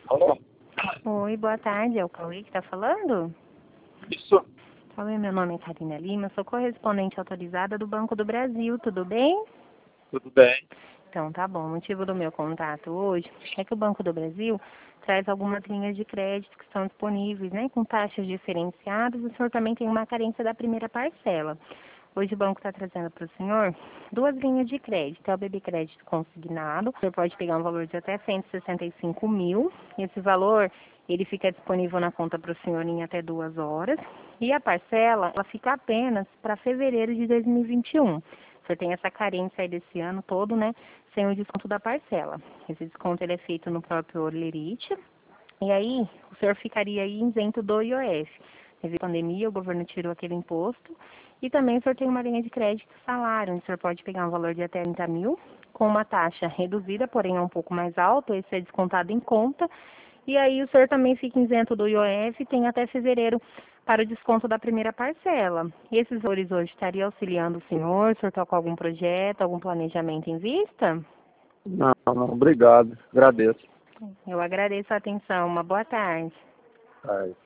Alô? Oi, boa tarde. É o Cauê que está falando? Isso. Cauê, meu nome é Karina Lima, sou correspondente autorizada do Banco do Brasil, tudo bem? Tudo bem? Então, tá bom. O motivo do meu contato hoje é que o Banco do Brasil traz algumas linhas de crédito que estão disponíveis, né, com taxas diferenciadas. O senhor também tem uma carência da primeira parcela. Hoje o banco está trazendo para o senhor duas linhas de crédito. É o BB Crédito consignado. O senhor pode pegar um valor de até 165 mil. Esse valor, ele fica disponível na conta para o senhor em até 2 horas. E a parcela, ela fica apenas para fevereiro de 2021. O senhor tem essa carência aí desse ano todo, né, sem o desconto da parcela. Esse desconto ele é feito no próprio Olerite. E aí, o senhor ficaria aí isento do IOF. Devido à pandemia, o governo tirou aquele imposto. E também o senhor tem uma linha de crédito salário, onde o senhor pode pegar um valor de até 30 mil, com uma taxa reduzida, porém é um pouco mais alto, esse é descontado em conta. E aí o senhor também fica isento do IOF e tem até fevereiro para o desconto da primeira parcela. E esses valores hoje estariam auxiliando o senhor? O senhor está com algum projeto, algum planejamento em vista? Não, não, obrigado. Agradeço. Eu agradeço a atenção. Uma boa tarde. Ai.